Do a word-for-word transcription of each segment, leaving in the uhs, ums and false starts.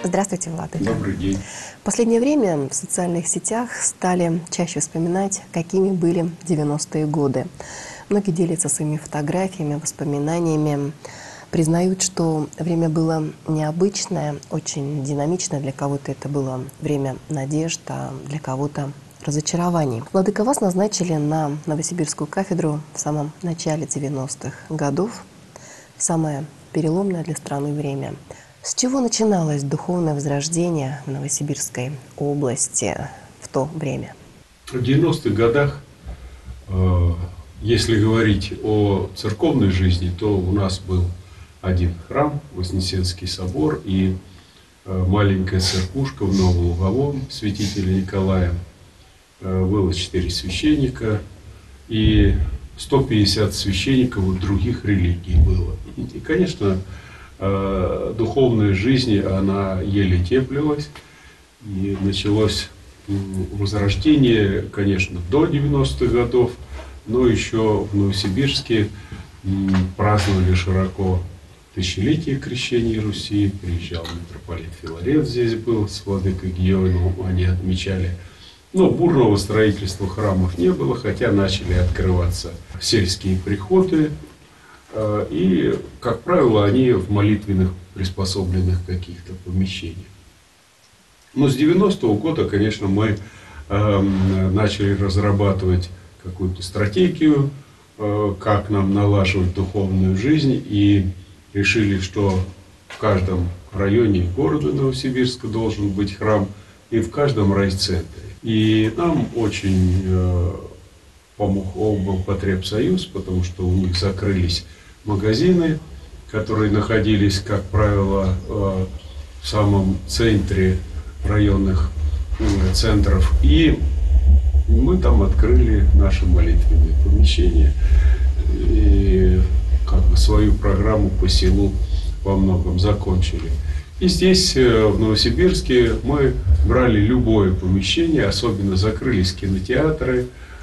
Здравствуйте, Владыка. Добрый день. В последнее время в социальных сетях стали чаще вспоминать, какими были девяностые годы. Многие делятся своими фотографиями, воспоминаниями, признают, что время было необычное, очень динамичное. Для кого-то это было время надежд, а для кого-то разочарований. Владыка, вас назначили на Новосибирскую кафедру в самом начале девяностых годов, самое переломное для страны время. С чего начиналось духовное возрождение в Новосибирской области в то время? В девяностых годах, если говорить о церковной жизни, то у нас был один храм, Вознесенский собор, и маленькая церквушка в Новолуговом святителя Николая. Было четыре священника, и сто пятьдесят священников других религий было. И, конечно, духовная жизнь, она еле теплилась, и началось возрождение, конечно, до девяностых годов, но еще в Новосибирске праздновали широко тысячелетие крещения Руси, приезжал митрополит Филарет, здесь был с владыкой Георгием, они отмечали. Но бурного строительства храмов не было, хотя начали открываться сельские приходы. И, как правило, они в молитвенных приспособленных каких-то помещениях. Но с девяностого года, конечно, мы э, начали разрабатывать какую-то стратегию, э, как нам налаживать духовную жизнь, и решили, что в каждом районе города Новосибирска должен быть храм, и в каждом райцентре. И нам очень э, помог облпотребсоюз, потому что у них закрылись магазины, которые находились, как правило, в самом центре районных центров. И мы там открыли наши молитвенные помещения и как бы свою программу по селу во многом закончили. И здесь, в Новосибирске, мы брали любое помещение, особенно закрылись кинотеатры,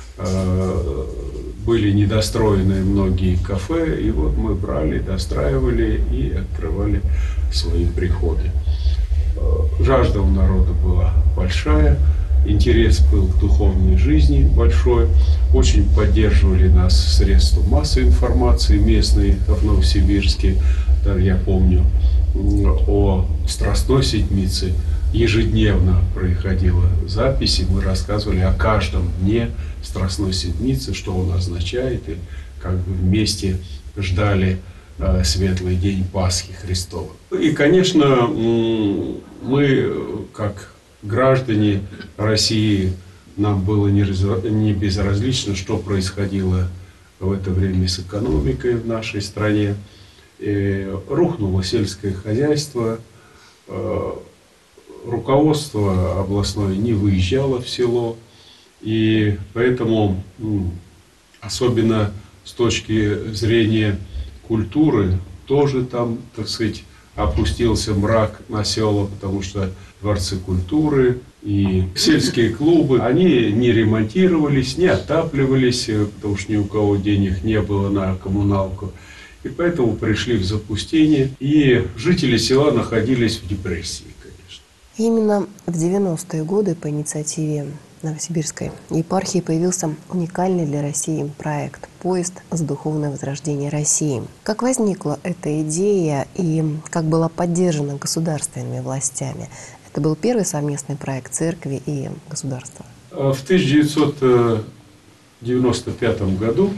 были недостроенные многие кафе, и вот мы брали, достраивали и открывали свои приходы. Жажда у народа была большая, интерес был к духовной жизни большой, очень поддерживали нас средства массовой информации местные в Новосибирске. Я помню, о Страстной Седмице ежедневно происходила запись, и мы рассказывали о каждом дне Страстной Седмицы, что он означает, и как бы вместе ждали э, светлый день Пасхи Христова. И, конечно, мы, как граждане России, нам было не, не безразлично, что происходило в это время с экономикой в нашей стране. И рухнуло сельское хозяйство, э, руководство областное не выезжало в село, и поэтому, особенно с точки зрения культуры, тоже там, так сказать, опустился мрак на села, потому что дворцы культуры и сельские клубы, они не ремонтировались, не отапливались, потому что ни у кого денег не было на коммуналку. И поэтому пришли в запустение, и жители села находились в депрессии, конечно. Именно в девяностые годы по инициативе Новосибирской епархии появился уникальный для России проект «Поезд за духовное возрождение России». Как возникла эта идея и как была поддержана государственными властями? Это был первый совместный проект церкви и государства. В тысяча девятьсот девяносто пятом году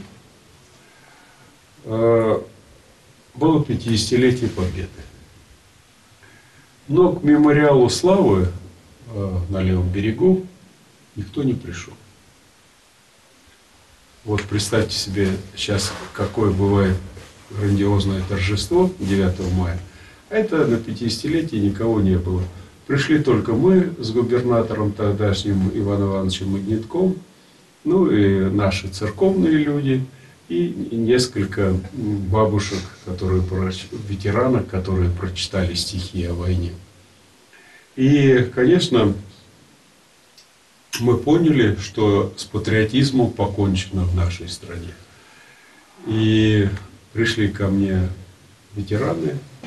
было пятидесятилетие Победы. Но к мемориалу славы на левом берегу никто не пришел. Вот представьте себе сейчас, какое бывает грандиозное торжество девятого мая. Это на пятидесятилетие никого не было. Пришли только мы с губернатором тогдашним Иваном Ивановичем Магнитком, ну и наши церковные люди, и несколько бабушек, которые, ветеранок, которые прочитали стихи о войне. И, конечно, мы поняли, что с патриотизмом покончено в нашей стране. И пришли ко мне ветераны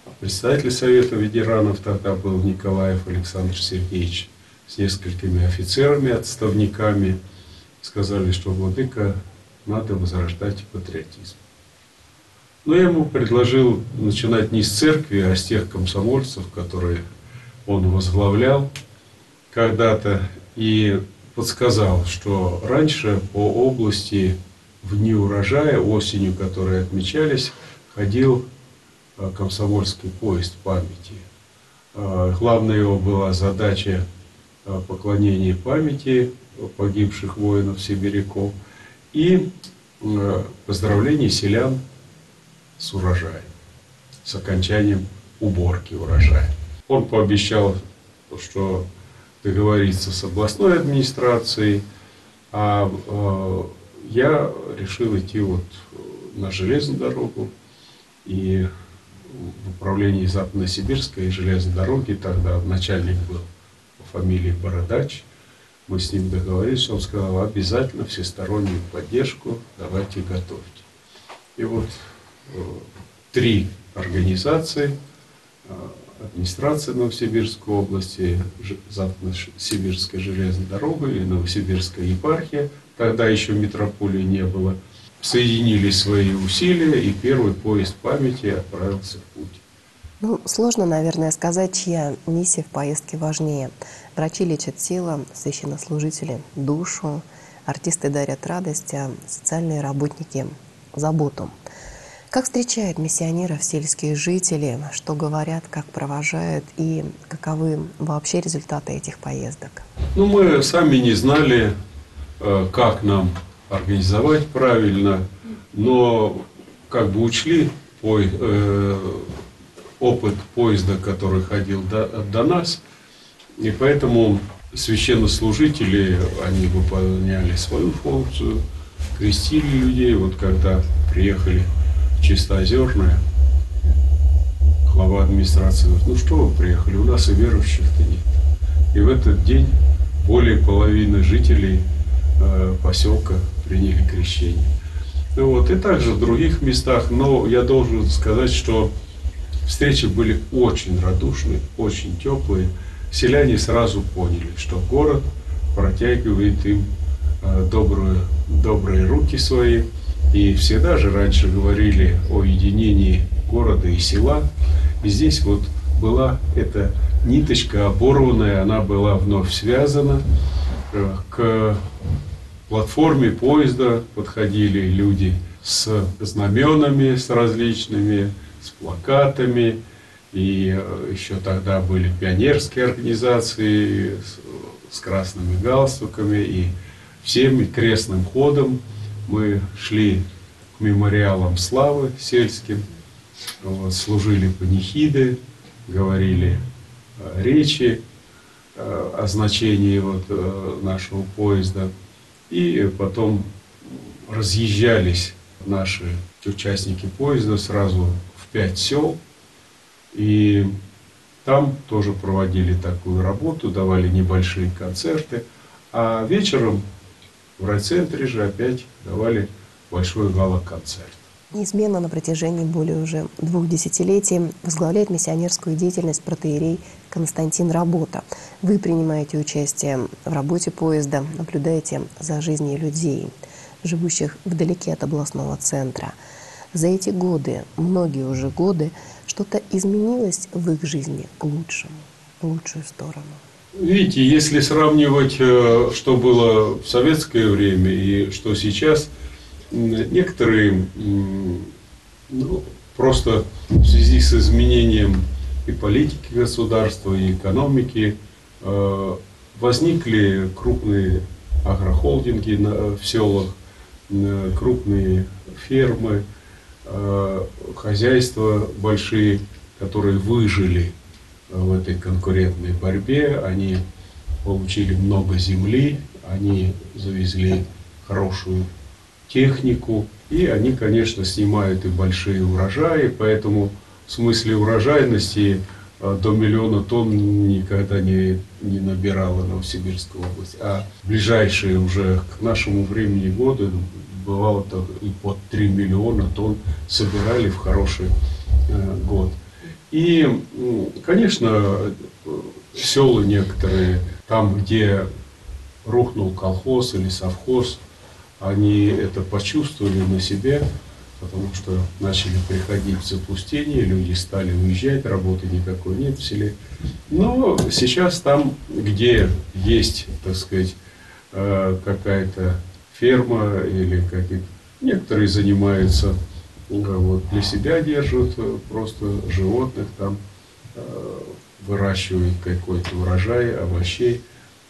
Председатель Совета ветеранов тогда был Николаев Александр Сергеевич с несколькими офицерами, отставниками. Сказали, что, владыка, надо возрождать патриотизм. Но я ему предложил начинать не с церкви, а с тех комсомольцев, которые он возглавлял когда-то, и подсказал, что раньше по области в дни урожая, осенью, которые отмечались, ходил комсомольский поезд памяти. Главная его была задача поклонения памяти погибших воинов-сибиряков и поздравление селян с урожаем, с окончанием уборки урожая. Он пообещал, что договориться с областной администрацией, а э, я решил идти вот на железную дорогу, и в управлении Западно-Сибирской железной дороги тогда начальник был по фамилии Бородач. Мы с ним договорились, он сказал, обязательно всестороннюю поддержку давайте готовьте. И вот э, три организации, э, администрация Новосибирской области, Западно-Сибирская железная дорога и Новосибирская епархия, тогда еще метрополии не было, соединили свои усилия, и первый поезд памяти отправился в путь. Ну, сложно, наверное, сказать, чья миссия в поездке важнее. Врачи лечат тело, священнослужители – душу, артисты дарят радость, а социальные работники – заботу. Как встречают миссионеров сельские жители, что говорят, как провожают и каковы вообще результаты этих поездок? Ну, мы сами не знали, как нам организовать правильно, но как бы учли опыт поезда, который ходил до, до нас, и поэтому священнослужители, они выполняли свою функцию, крестили людей. Вот когда приехали в Чистоозерное, глава администрации говорит, ну что вы приехали, у нас и верующих-то нет. И в этот день более половины жителей э, поселка приняли крещение. Ну, вот, и также в других местах, но я должен сказать, что встречи были очень радушные, очень теплые. Селяне сразу поняли, что город протягивает им э, добрую, добрые руки свои. И всегда же раньше говорили о единении города и села. И здесь вот была эта ниточка оборванная, она была вновь связана. К платформе поезда подходили люди с знаменами, с различными, с плакатами. И еще тогда были пионерские организации с, с красными галстуками. И всем крестным ходом мы шли к мемориалам славы сельским, вот, служили панихиды, говорили э, речи э, о значении вот, э, нашего поезда. И потом разъезжались наши участники поезда сразу в пять сел. И там тоже проводили такую работу, давали небольшие концерты. А вечером в райцентре же опять давали большой гала-концерт. Неизменно на протяжении более уже двух десятилетий возглавляет миссионерскую деятельность протоиерей Константин Работа. Вы принимаете участие в работе поезда, наблюдаете за жизнью людей, живущих вдалеке от областного центра. За эти годы, многие уже годы, что-то изменилось в их жизни к лучшему, в лучшую сторону? Видите, если сравнивать, что было в советское время и что сейчас, некоторые ну, просто в связи с изменением и политики государства, и экономики возникли крупные агрохолдинги в селах, крупные фермы, хозяйства большие, которые выжили в этой конкурентной борьбе. Они получили много земли, они завезли хорошую технику, и они, конечно, снимают и большие урожаи, поэтому в смысле урожайности до миллиона тонн никогда не, не набирала Новосибирская область. А ближайшие уже к нашему времени годы бывало так и под три миллиона тонн собирали в хороший э, год. И, конечно, села некоторые, там, где рухнул колхоз или совхоз, они это почувствовали на себе, потому что начали приходить в запустение, люди стали уезжать, работы никакой нет в селе. Но сейчас там, где есть, так сказать, какая-то ферма или какие-то, некоторые занимаются, вот, для себя держат просто животных, там выращивают какой-то урожай, овощей.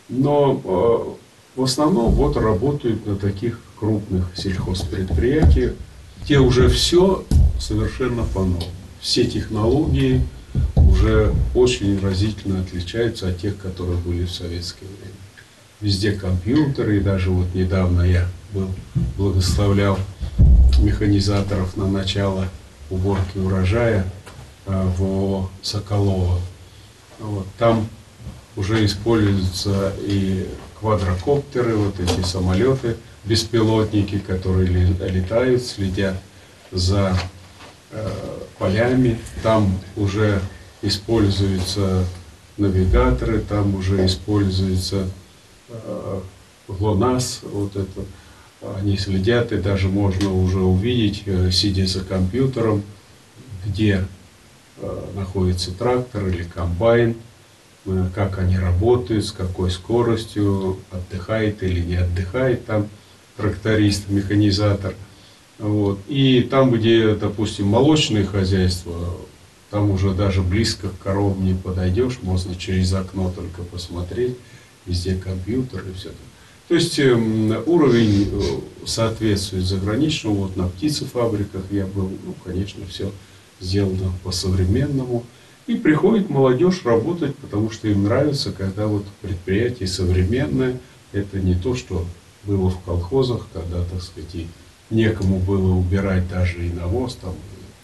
Но в основном вот работают на таких крупных сельхозпредприятиях, где уже все совершенно по-новому. Все технологии уже очень разительно отличаются от тех, которые были в советское время. Везде компьютеры, и даже вот недавно я был, благословлял механизаторов на начало уборки урожая в ООО «Соколово». Вот, там уже используются и квадрокоптеры, вот эти самолеты, беспилотники, которые летают, следят за э, полями. Там уже используются навигаторы, там уже используется э, ГЛОНАСС, вот это. Они следят, и даже можно уже увидеть, э, сидя за компьютером, где э, находится трактор или комбайн, э, как они работают, с какой скоростью, отдыхает или не отдыхает там тракторист, механизатор. Вот. И там, где, допустим, молочные хозяйства, там уже даже близко к коровам не подойдешь, можно через окно только посмотреть, везде компьютер и все это. То есть э, уровень соответствует заграничному. Вот на птицефабриках я был, ну, конечно, все сделано по-современному. И приходит молодежь работать, потому что им нравится, когда вот предприятие современное, это не то, что было в колхозах, когда, так сказать, и некому было убирать даже и навоз, там,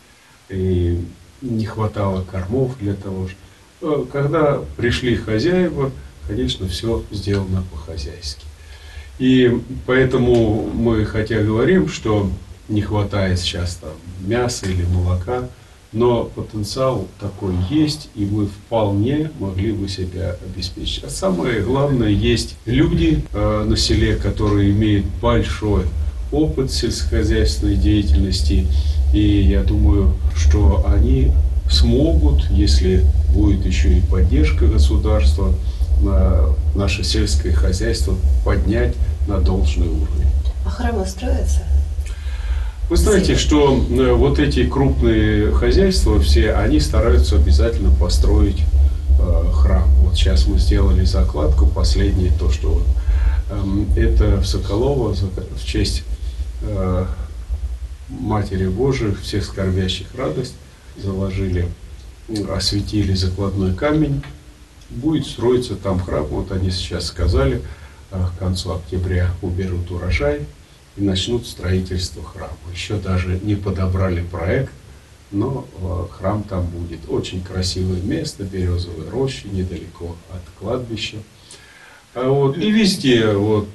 и не хватало кормов для того, что... Когда пришли хозяева, конечно, все сделано по-хозяйски. И поэтому мы, хотя говорим, что не хватает сейчас там мяса или молока, но потенциал такой есть, и мы вполне могли бы себя обеспечить. А самое главное, есть люди э, на селе, которые имеют большой опыт сельскохозяйственной деятельности, и я думаю, что они смогут, если будет еще и поддержка государства, на наше сельское хозяйство поднять на должный уровень. А храмы строятся? Вы знаете, что вот эти крупные хозяйства, все, они стараются обязательно построить э, храм. Вот сейчас мы сделали закладку, последнее, то, что э, это в Соколово в честь э, Матери Божией, всех скорбящих радость, заложили, осветили закладной камень. Будет строиться там храм, вот они сейчас сказали, э, к концу октября уберут урожай и начнут строительство храма. Еще даже не подобрали проект, но э, храм там будет. Очень красивое место, березовые рощи, недалеко от кладбища. А вот, и везде, вот,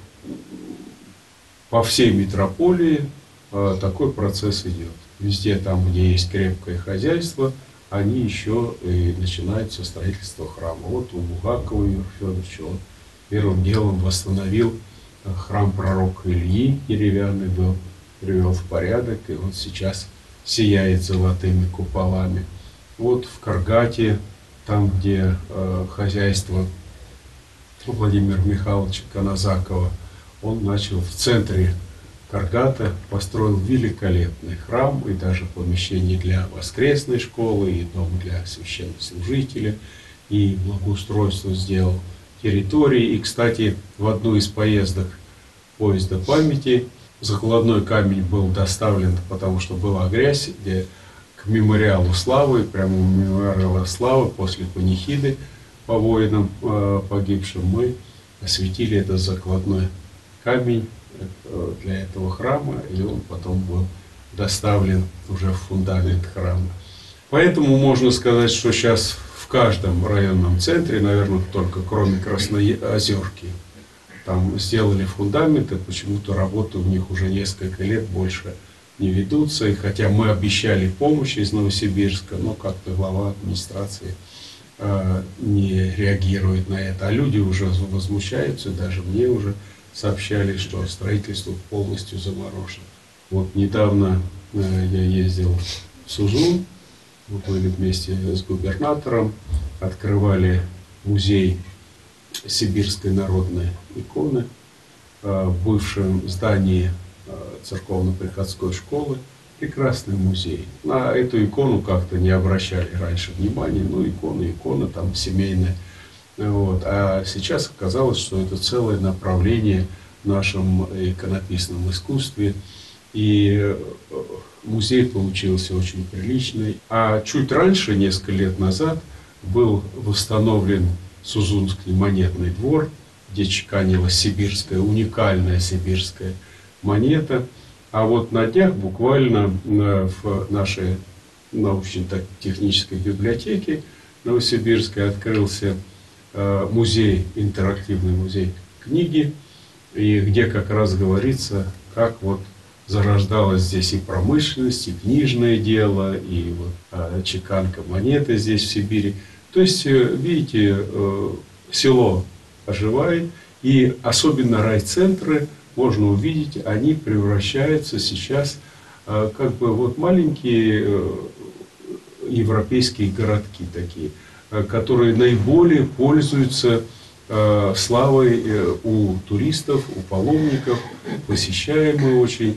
по всей метрополии э, такой процесс идет. Везде там, где есть крепкое хозяйство, они еще и начинают со строительства храма. Вот у Булгакова Юрия Федоровича он первым делом восстановил храм пророка Ильи, деревянный был, привел в порядок, и вот сейчас сияет золотыми куполами. Вот в Каргате, там, где э, хозяйство Владимира Михайловича Конозакова, он начал в центре Каргата, построил великолепный храм и даже помещение для воскресной школы, и дом для священнослужителя, и благоустройство сделал территории. И, кстати, в одну из поездок поезда памяти закладной камень был доставлен, потому что была грязь, где к мемориалу славы, прямо у мемориала славы после панихиды по воинам э, погибшим, мы осветили этот закладной камень э, для этого храма, и он потом был доставлен уже в фундамент храма. Поэтому можно сказать, что сейчас в каждом районном центре, наверное, только кроме Красноозерки, там сделали фундаменты, почему-то работы у них уже несколько лет больше не ведутся. И хотя мы обещали помощь из Новосибирска, но как-то глава администрации э, не реагирует на это. А люди уже возмущаются, даже мне уже сообщали, что строительство полностью заморожено. Вот недавно э, я ездил в Сузун, мы были вместе с губернатором, открывали музей сибирской народной иконы в бывшем здании церковно-приходской школы. Прекрасный музей. На эту икону как-то не обращали раньше внимания. Ну, икона, икона там семейная. Вот. А сейчас оказалось, что это целое направление в нашем иконописном искусстве. И музей получился очень приличный. А чуть раньше, несколько лет назад, был восстановлен Сузунский монетный двор, где чеканилась сибирская, уникальная сибирская монета. А вот на днях буквально в нашей научно-технической библиотеке Новосибирской открылся музей, интерактивный музей книги, и где как раз говорится, как вот зарождалась здесь и промышленность, и книжное дело, и вот, а, чеканка монеты здесь в Сибири. То есть, видите, село оживает, и особенно райцентры, можно увидеть, они превращаются сейчас как бы вот маленькие европейские городки такие, которые наиболее пользуются славой у туристов, у паломников, посещаемые очень.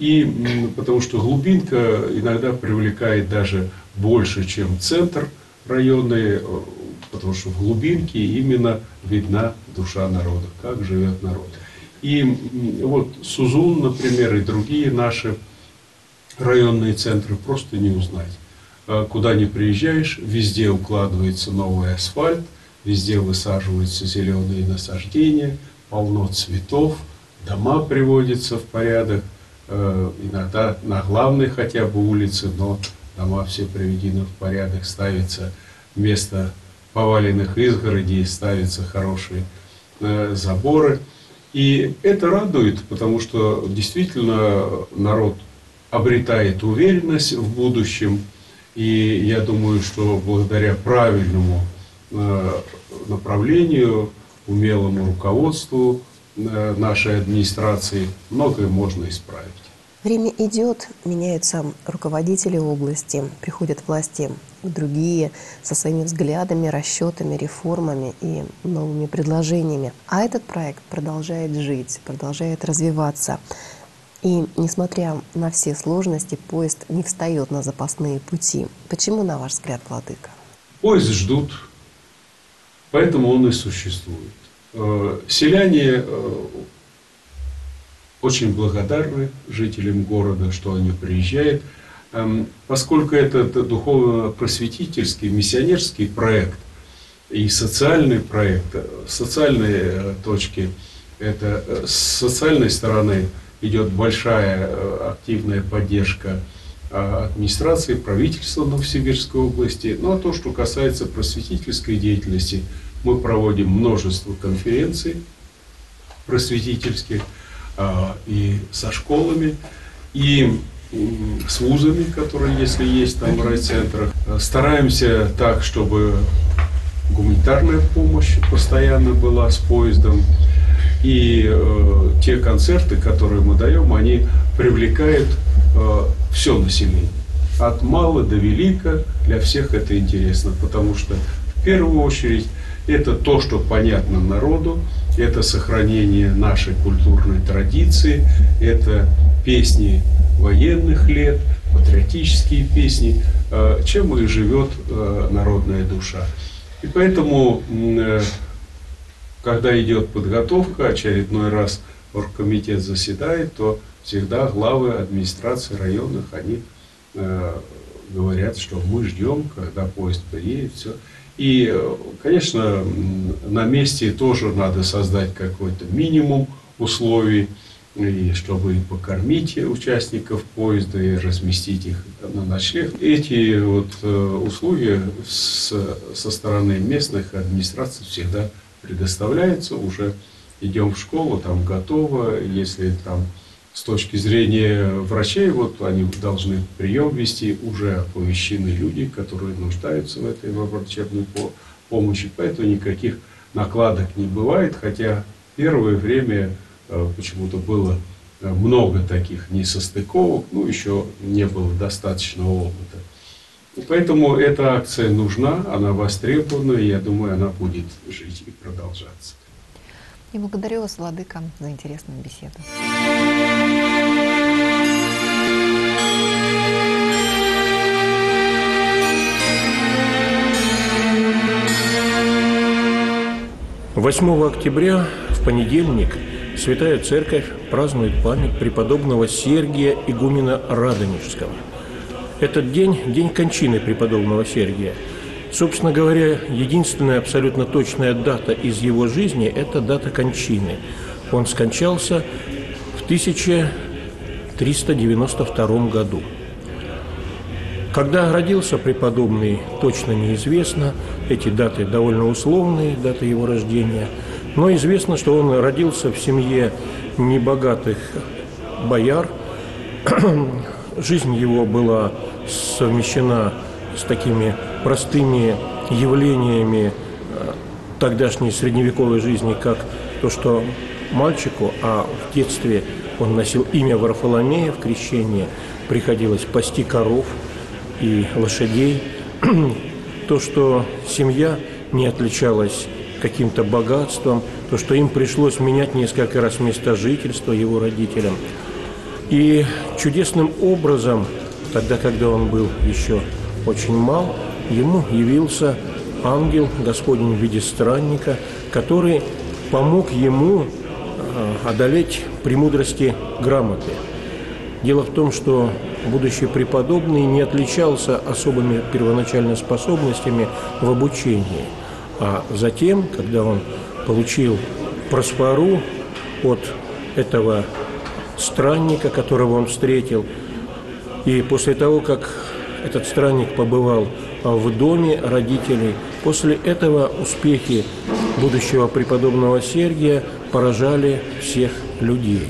И потому что глубинка иногда привлекает даже больше, чем центр районный, потому что в глубинке именно видна душа народа, как живет народ. И вот Сузун, например, и другие наши районные центры просто не узнать. Куда ни приезжаешь, везде укладывается новый асфальт, везде высаживаются зеленые насаждения, полно цветов, дома приводятся в порядок, иногда на главной хотя бы улице, но дома все приведены в порядок, ставится вместо поваленных изгородей, ставятся хорошие заборы. И это радует, потому что действительно народ обретает уверенность в будущем. И я думаю, что благодаря правильному направлению, умелому руководству нашей администрации многое можно исправить. Время идет, меняются руководители области, приходят власти другие со своими взглядами, расчетами, реформами и новыми предложениями. А этот проект продолжает жить, продолжает развиваться. И несмотря на все сложности, поезд не встает на запасные пути. Почему, на ваш взгляд, владыка? Поезд ждут, поэтому он и существует. Селяне очень благодарны жителям города, что они приезжают, поскольку это духовно-просветительский, миссионерский проект и социальный проект. Социальные точки, это с социальной стороны идет большая активная поддержка администрации, правительства Новосибирской области. Ну а то, что касается просветительской деятельности, мы проводим множество конференций просветительских и со школами, и с вузами, которые, если есть там в райцентрах. Стараемся так, чтобы гуманитарная помощь постоянно была с поездом. И э, те концерты, которые мы даем, они привлекают э, все население. От мала до велика, для всех это интересно, потому что в первую очередь это то, что понятно народу, это сохранение нашей культурной традиции, это песни военных лет, патриотические песни, э, чем и живет э, народная душа. И поэтому, э, когда идет подготовка, очередной раз оргкомитет заседает, то всегда главы администрации районных, они э, говорят, что мы ждем, когда поезд приедет, все. И, конечно, на месте тоже надо создать какой-то минимум условий, и чтобы покормить участников поезда и разместить их на ночлег. Эти вот условия с, со стороны местных администраций всегда предоставляются. Уже идем в школу, там готово. Если там с точки зрения врачей, вот они должны прием вести, уже оповещены люди, которые нуждаются в этой врачебной помощи, поэтому никаких накладок не бывает, хотя первое время почему-то было много таких несостыковок, ну, еще не было достаточного опыта. Поэтому эта акция нужна, она востребована, и я думаю, она будет жить и продолжаться. И благодарю вас, владыка, за интересную беседу. восьмого октября, в понедельник, Святая Церковь празднует память преподобного Сергия игумена Радонежского. Этот день – день кончины преподобного Сергия. Собственно говоря, единственная абсолютно точная дата из его жизни – это дата кончины. Он скончался в тысяча триста девяносто втором году. Когда родился преподобный, точно неизвестно. Эти даты довольно условные, даты его рождения. Но известно, что он родился в семье небогатых бояр. Жизнь его была совмещена с такими простыми явлениями тогдашней средневековой жизни, как то, что мальчику, а в детстве он носил имя Варфоломея в крещении, приходилось пасти коров и лошадей. То, что семья не отличалась каким-то богатством, то, что им пришлось менять несколько раз место жительства его родителям. И чудесным образом, тогда, когда он был еще очень мал, ему явился ангел Господень в виде странника, который помог ему одолеть премудрости грамоты. Дело в том, что будущий преподобный не отличался особыми первоначальными способностями в обучении. А затем, когда он получил просфору от этого странника, которого он встретил, и после того, как этот странник побывал в доме родителей, после этого успехи будущего преподобного Сергия поражали всех людей.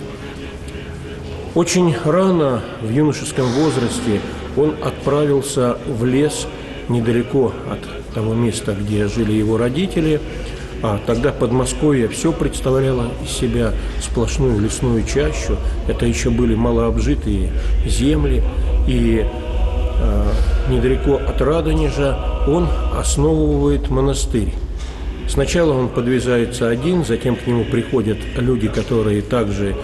Очень рано, в юношеском возрасте, он отправился в лес недалеко от того места, где жили его родители. А тогда Подмосковье все представляло из себя сплошную лесную чащу. Это еще были малообжитые земли. И э, недалеко от Радонежа он основывает монастырь. Сначала он подвязается один, затем к нему приходят люди, которые также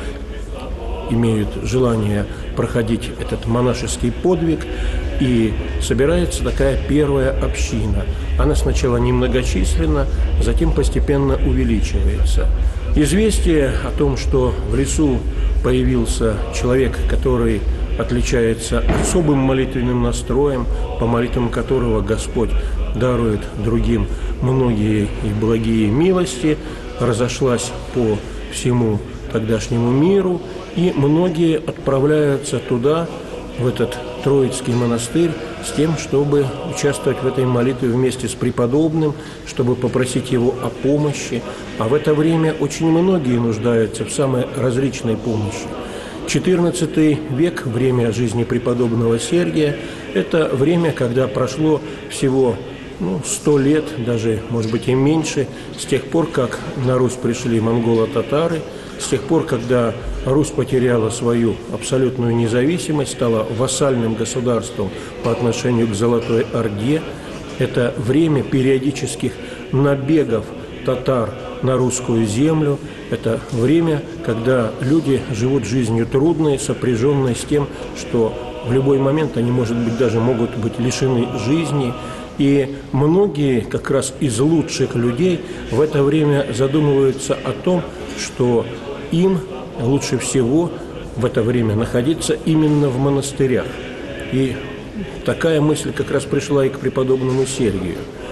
имеют желание проходить этот монашеский подвиг, и собирается такая первая община. Она сначала немногочисленна, затем постепенно увеличивается. Известие о том, что в лесу появился человек, который отличается особым молитвенным настроем, по молитвам которого Господь дарует другим многие и благие милости, разошлась по всему тогдашнему миру, и многие отправляются туда, в этот Троицкий монастырь, с тем, чтобы участвовать в этой молитве вместе с преподобным, чтобы попросить его о помощи. А в это время очень многие нуждаются в самой различной помощи. четырнадцатый век, время жизни преподобного Сергия, это время, когда прошло всего ну, сто лет, даже, может быть, и меньше, с тех пор, как на Русь пришли монголо-татары, с тех пор, когда Русь потеряла свою абсолютную независимость, стала вассальным государством по отношению к Золотой Орде. Это время периодических набегов татар на русскую землю. Это время, когда люди живут жизнью трудной, сопряженной с тем, что в любой момент они, может быть, даже могут быть лишены жизни. И многие как раз из лучших людей в это время задумываются о том, что им лучше всего в это время находиться именно в монастырях. И такая мысль как раз пришла и к преподобному Сергию.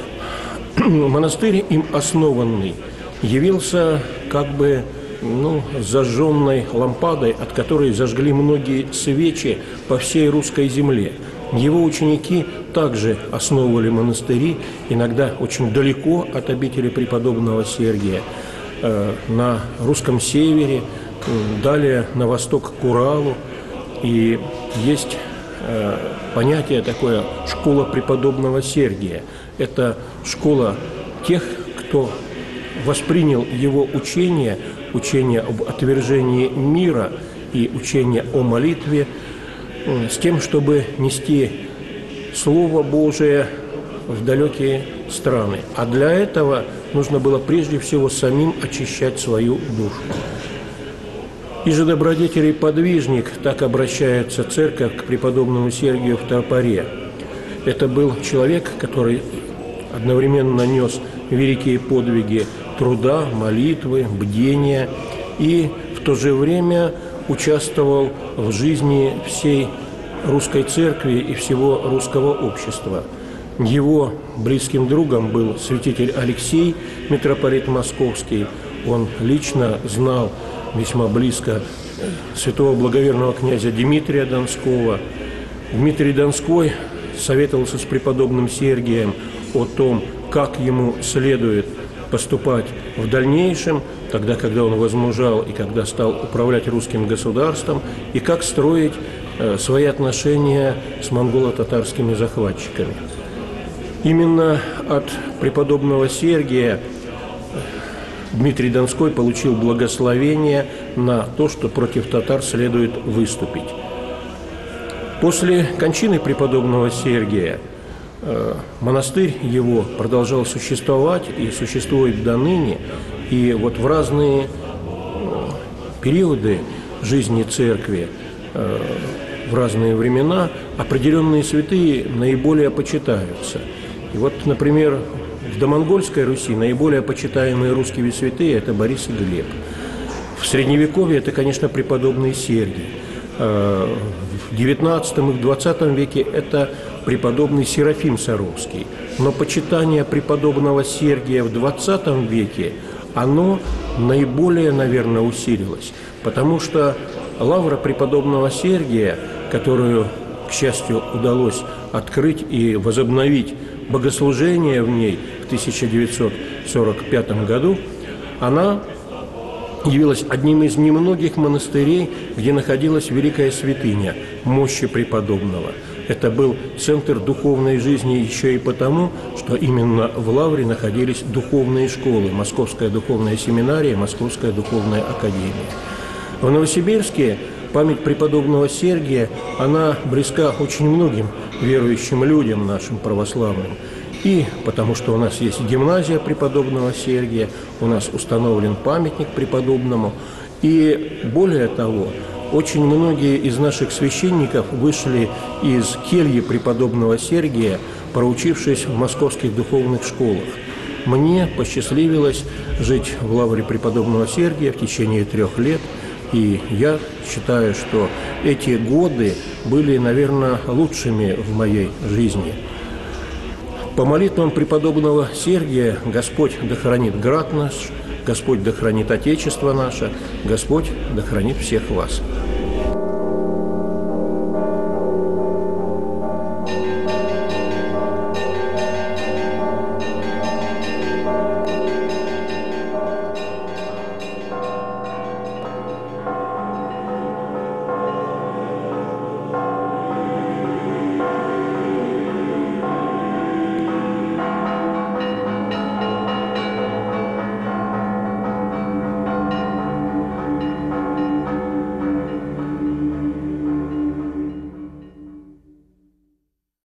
Монастырь, им основанный, явился как бы ну, зажженной лампадой, от которой зажгли многие свечи по всей русской земле. Его ученики также основывали монастыри, иногда очень далеко от обители преподобного Сергия, на русском севере, далее на восток к Уралу. И есть э, понятие такое «школа преподобного Сергия». Это школа тех, кто воспринял его учение, учение об отвержении мира и учение о молитве э, с тем, чтобы нести Слово Божие в далекие страны. А для этого нужно было прежде всего самим очищать свою душу. И же добродетель и подвижник, так обращается церковь к преподобному Сергию в Тропаре. Это был человек, который одновременно нес великие подвиги труда, молитвы, бдения и в то же время участвовал в жизни всей русской церкви и всего русского общества. Его близким другом был святитель Алексей, митрополит Московский. Он лично знал весьма близко святого благоверного князя Дмитрия Донского. Дмитрий Донской советовался с преподобным Сергием о том, как ему следует поступать в дальнейшем, тогда, когда он возмужал и когда стал управлять русским государством, и как строить э, свои отношения с монголо-татарскими захватчиками. Именно от преподобного Сергия Дмитрий Донской получил благословение на то, что против татар следует выступить. После кончины преподобного Сергия э, монастырь его продолжал существовать и существует до ныне. И вот в разные э, периоды жизни церкви, э, в разные времена определенные святые наиболее почитаются. И вот, например, в домонгольской Руси наиболее почитаемые русские святые – это Борис и Глеб. В Средневековье это, конечно, преподобный Сергий. В девятнадцатом и в двадцатом веке это преподобный Серафим Саровский. Но почитание преподобного Сергия в двадцатом веке, оно наиболее, наверное, усилилось. Потому что лавра преподобного Сергия, которую, к счастью, удалось открыть и возобновить богослужение в ней в тысяча девятьсот сорок пятом году, она явилась одним из немногих монастырей, где находилась великая святыня мощи преподобного. Это был центр духовной жизни еще и потому, что именно в лавре находились духовные школы, Московская духовная семинария, Московская духовная академия. В Новосибирске память преподобного Сергия, она близка очень многим верующим людям нашим православным. И потому что у нас есть гимназия преподобного Сергия, у нас установлен памятник преподобному. И более того, очень многие из наших священников вышли из кельи преподобного Сергия, проучившись в московских духовных школах. Мне посчастливилось жить в лавре преподобного Сергия в течение трех лет. И я считаю, что эти годы были, наверное, лучшими в моей жизни. По молитвам преподобного Сергия Господь да хранит град наш, Господь да хранит Отечество наше, Господь да хранит всех вас.